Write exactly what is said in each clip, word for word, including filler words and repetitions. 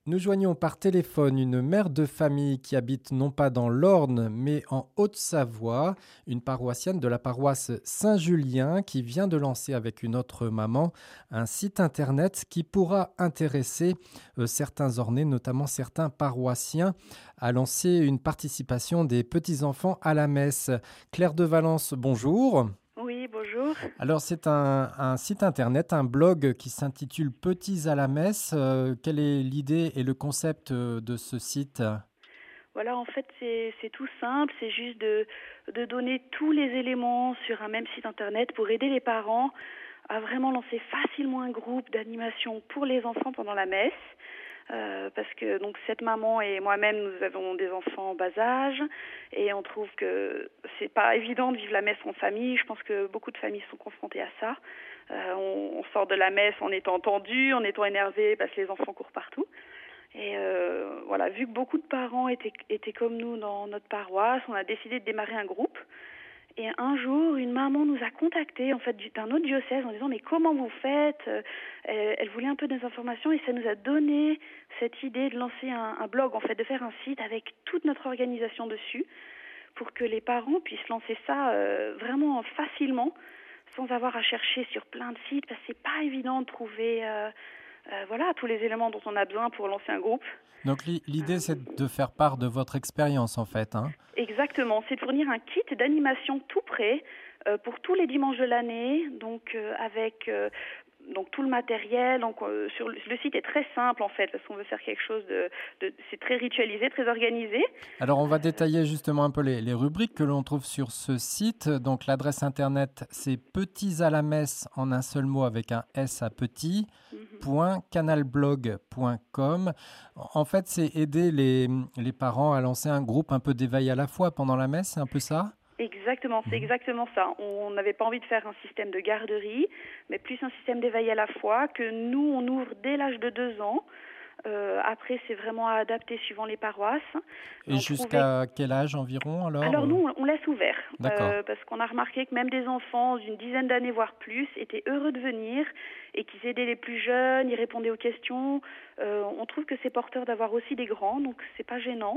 Nous joignons par téléphone une mère de famille qui habite non pas dans l'Orne, mais en Haute-Savoie, une paroissienne de la paroisse Saint-Julien qui vient de lancer avec une autre maman un site internet qui pourra intéresser euh, certains ornais, notamment certains paroissiens, à lancer une participation des petits-enfants à la messe. Claire de Valence, bonjour. Oui, bonjour. Alors c'est un, un site internet, un blog qui s'intitule Petits à la messe. Euh, quelle est l'idée et le concept euh, de ce site? Voilà, en fait, c'est c'est tout simple, c'est juste de, de donner tous les éléments sur un même site internet pour aider les parents à vraiment lancer facilement un groupe d'animation pour les enfants pendant la messe. Euh, parce que donc cette maman et moi-même, nous avons des enfants en bas âge et on trouve que c'est pas évident de vivre la messe en famille. Je pense que beaucoup de familles sont confrontées à ça. Euh, on, on sort de la messe en étant tendu, en étant énervé parce que les enfants courent partout. Et euh, voilà, vu que beaucoup de parents étaient, étaient comme nous dans notre paroisse, on a décidé de démarrer un groupe. Et un jour, une maman nous a contactés en fait d'un autre diocèse en disant mais comment vous faites? elle, elle voulait un peu des informations et ça nous a donné cette idée de lancer un, un blog en fait, de faire un site avec toute notre organisation dessus pour que les parents puissent lancer ça euh, vraiment facilement sans avoir à chercher sur plein de sites parce que c'est pas évident de trouver euh, euh, voilà tous les éléments dont on a besoin pour lancer un groupe. Donc l'i- l'idée c'est de faire part de votre expérience en fait, hein. Exactement, c'est de fournir un kit d'animation tout prêt euh, pour tous les dimanches de l'année, donc euh, avec euh, donc tout le matériel. Donc euh, sur le, le site est très simple en fait parce qu'on veut faire quelque chose de, de c'est très ritualisé, très organisé. Alors on va détailler justement un peu les, les rubriques que l'on trouve sur ce site. Donc l'adresse internet c'est petits à la messe en un seul mot avec un S à petit. Mhm. .canalblog point com. En fait, c'est aider les, les parents à lancer un groupe un peu d'éveil à la foi pendant la messe, c'est un peu ça? Exactement, c'est Mhm. exactement ça. On n'avait pas envie de faire un système de garderie, mais plus un système d'éveil à la foi que nous, on ouvre dès l'âge de deux ans. Euh, après, c'est vraiment à adapter suivant les paroisses. Mais Et on trouvait jusqu'à quel âge environ alors? Alors euh nous, on laisse ouvert, D'accord. euh, parce qu'on a remarqué que même des enfants d'une dizaine d'années, voire plus, étaient heureux de venir et qu'ils aidaient les plus jeunes, ils répondaient aux questions. Euh, on trouve que c'est porteur d'avoir aussi des grands, donc c'est pas gênant.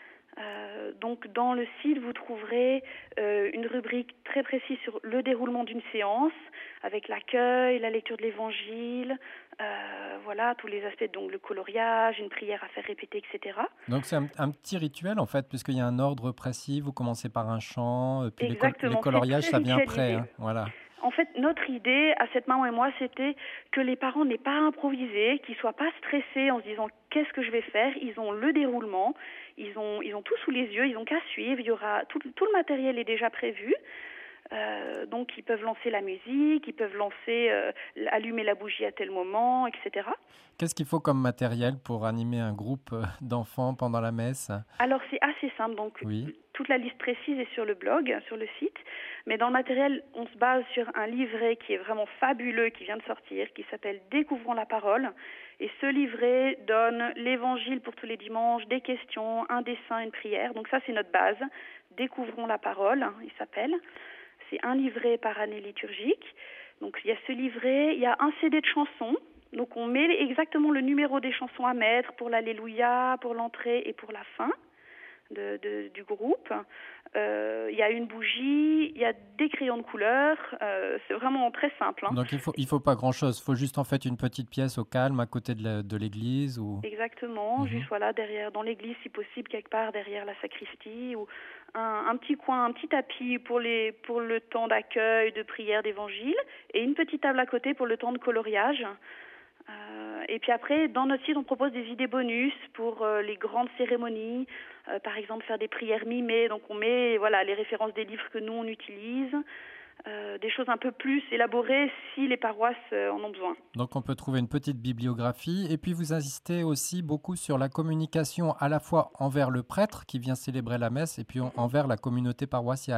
Euh, donc dans le site, vous trouverez euh, une rubrique très précise sur le déroulement d'une séance, avec l'accueil, la lecture de l'évangile, euh, voilà, tous les aspects, donc le coloriage, une prière à faire répéter, et cetera. Donc c'est un, un petit rituel en fait, puisqu'il y a un ordre précis, vous commencez par un chant, euh, puis les, col- les Exactement, c'est coloriages, très ça vient après, ritualisé. hein, voilà. En fait, notre idée à cette maman et moi, c'était que les parents n'aient pas à improviser, qu'ils soient pas stressés en se disant qu'est-ce que je vais faire. Ils ont le déroulement, ils ont ils ont tout sous les yeux, ils ont qu'à suivre. Il y aura tout, tout le matériel est déjà prévu. Euh, donc ils peuvent lancer la musique, ils peuvent lancer euh, allumer la bougie à tel moment, et cetera. Qu'est-ce qu'il faut comme matériel pour animer un groupe euh, d'enfants pendant la messe? Alors c'est assez simple, donc Oui. toute la liste précise est sur le blog, sur le site, mais dans le matériel, on se base sur un livret qui est vraiment fabuleux, qui vient de sortir, qui s'appelle Découvrons la parole, et ce livret donne l'évangile pour tous les dimanches, des questions, un dessin, une prière, donc ça c'est notre base, Découvrons la parole, il s'appelle, c'est un livret par année liturgique, donc il y a ce livret, il y a un C D de chansons. Donc on met exactement le numéro des chansons à mettre pour l'Alléluia, pour l'entrée et pour la fin de, de, du groupe. Euh, il y a une bougie, il y a des crayons de couleur. Euh, c'est vraiment très simple, hein. Donc il faut il faut pas grand-chose, il faut juste en fait une petite pièce au calme à côté de la- de l'église ou. Exactement, Mhm. juste voilà derrière, dans l'église si possible, quelque part derrière la sacristie ou un, un petit coin, un petit tapis pour les pour le temps d'accueil, de prière, d'évangile et une petite table à côté pour le temps de coloriage. Euh, et puis après, dans notre site, on propose des idées bonus pour euh, les grandes cérémonies, euh, par exemple faire des prières mimées. Donc on met voilà les références des livres que nous on utilise, euh, des choses un peu plus élaborées si les paroisses euh, en ont besoin. Donc on peut trouver une petite bibliographie et puis vous insistez aussi beaucoup sur la communication à la fois envers le prêtre qui vient célébrer la messe et puis en- envers la communauté paroissiale, hein.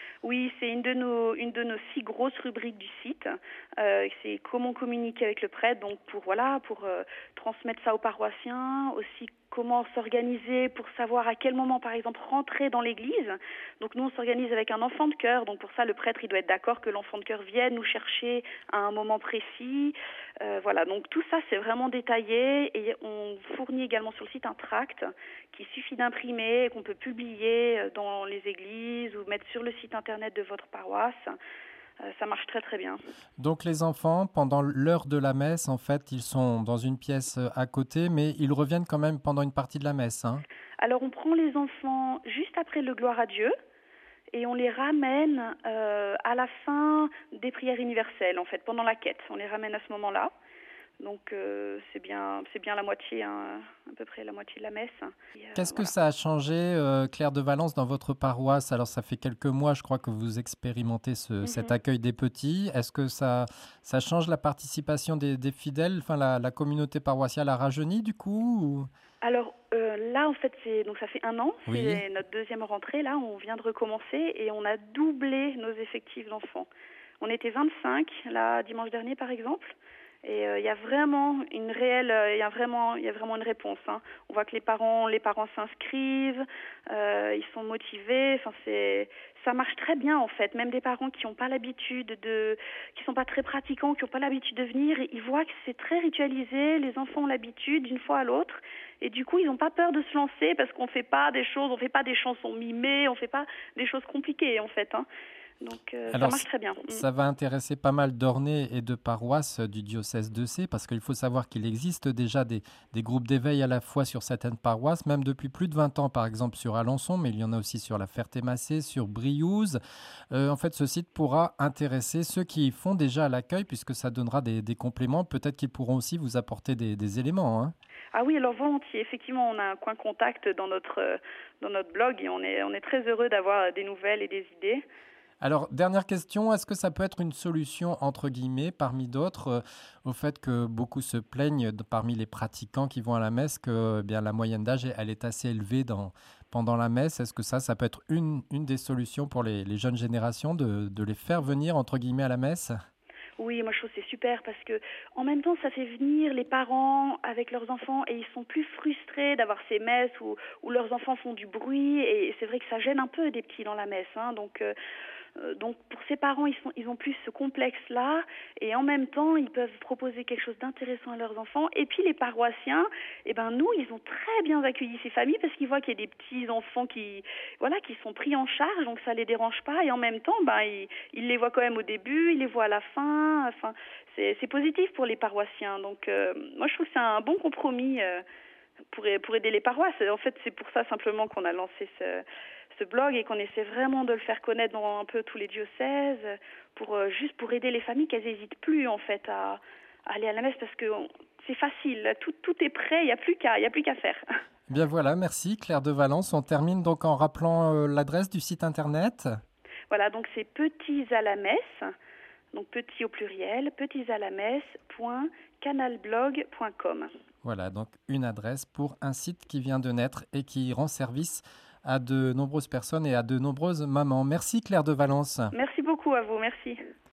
Oui, c'est une de nos une de nos six grosses rubriques du site. Euh, c'est comment communiquer avec le prêtre, donc pour voilà, pour euh, transmettre ça aux paroissiens, aussi comment s'organiser pour savoir à quel moment, par exemple, rentrer dans l'église. Donc nous, on s'organise avec un enfant de chœur. Donc pour ça, le prêtre, il doit être d'accord que l'enfant de chœur vienne nous chercher à un moment précis. Euh, voilà, donc tout ça, c'est vraiment détaillé. Et on fournit également sur le site un tract qu'il suffit d'imprimer et qu'on peut publier dans les églises ou mettre sur le site internet de votre paroisse. Euh, ça marche très très bien. Donc les enfants, pendant l'heure de la messe, en fait, ils sont dans une pièce à côté, mais ils reviennent quand même pendant une partie de la messe, hein. Alors on prend les enfants juste après le Gloire à Dieu et on les ramène euh, à la fin des prières universelles, en fait, pendant la quête. On les ramène à ce moment-là. Donc euh, c'est bien, c'est bien la moitié, hein, à peu près la moitié de la messe. Et, euh, Qu'est-ce que voilà. ça a changé, euh, Claire de Valence, dans votre paroisse? Alors, ça fait quelques mois, je crois, que vous expérimentez ce, cet Mhm. accueil des petits. Est-ce que ça, ça change la participation des, des fidèles? Enfin, la, la communauté paroissiale a rajeuni, du coup, ou... Alors euh, là, en fait, c'est donc ça fait un an, Oui. c'est notre deuxième rentrée. Là, on vient de recommencer et on a doublé nos effectifs d'enfants. On était vingt-cinq là dimanche dernier, par exemple. Et euh, il y a vraiment une réelle, euh, il y a vraiment, il y a vraiment une réponse, hein. On voit que les parents, les parents s'inscrivent, euh, ils sont motivés. Enfin, c'est, ça marche très bien en fait. Même des parents qui n'ont pas l'habitude de, qui sont pas très pratiquants, qui n'ont pas l'habitude de venir, ils voient que c'est très ritualisé. Les enfants ont l'habitude d'une fois à l'autre, et du coup, ils n'ont pas peur de se lancer parce qu'on fait pas des choses, on fait pas des chansons mimées, on fait pas des choses compliquées en fait, hein. Donc euh, ça Alors, marche c- très bien. Mm. ça va intéresser pas mal d'ornais et de paroisses du diocèse de Sées, parce qu'il faut savoir qu'il existe déjà des, des groupes d'éveil à la foi sur certaines paroisses, même depuis plus de vingt ans, par exemple sur Alençon, mais il y en a aussi sur la Ferté-Massé, sur Briouze. Euh, en fait, ce site pourra intéresser ceux qui font déjà à l'accueil, puisque ça donnera des, des compléments. Peut-être qu'ils pourront aussi vous apporter des, des éléments, hein. Ah oui, alors volontiers. Effectivement, on a un coin contact dans notre euh, dans notre blog et on est on est très heureux d'avoir des nouvelles et des idées. Alors, dernière question, est-ce que ça peut être une solution, entre guillemets, parmi d'autres, euh, au fait que beaucoup se plaignent de- parmi les pratiquants qui vont à la messe que eh bien, la moyenne d'âge, elle elle est assez élevée dans, pendant la messe? Est-ce que ça, ça peut être une, une des solutions pour les, les jeunes générations de, de les faire venir, entre guillemets, à la messe? Oui, moi je trouve que c'est super parce que en même temps ça fait venir les parents avec leurs enfants et ils sont plus frustrés d'avoir ces messes où, où leurs enfants font du bruit et c'est vrai que ça gêne un peu des petits dans la messe, hein. Donc euh, Euh, donc pour ces parents, ils, sont, ils ont plus ce complexe-là et en même temps, ils peuvent proposer quelque chose d'intéressant à leurs enfants. Et puis les paroissiens, eh ben nous, ils ont très bien accueilli ces familles parce qu'ils voient qu'il y a des petits enfants qui, voilà, qui sont pris en charge, donc ça les dérange pas. Et en même temps, ben ils, ils les voient quand même au début, ils les voient à la fin. Enfin, c'est, c'est positif pour les paroissiens. Donc euh, moi, je trouve que c'est un bon compromis. Euh, pour, pour aider les paroisses. En fait, c'est pour ça simplement qu'on a lancé ce, ce blog et qu'on essaie vraiment de le faire connaître dans un peu tous les diocèses, pour euh, juste pour aider les familles qu'elles n'hésitent plus en fait à, à aller à la messe parce que on, c'est facile, tout, tout est prêt, il n'y a plus qu'à, il y a plus qu'à faire. Bien voilà, merci Claire de Valence. On termine donc en rappelant euh, l'adresse du site internet. Voilà, donc c'est petits à la messe, donc petit au pluriel, petits à la messe point canalblog point com. Voilà, donc une adresse pour un site qui vient de naître et qui rend service à de nombreuses personnes et à de nombreuses mamans. Merci Claire de Valence. Merci beaucoup à vous, merci.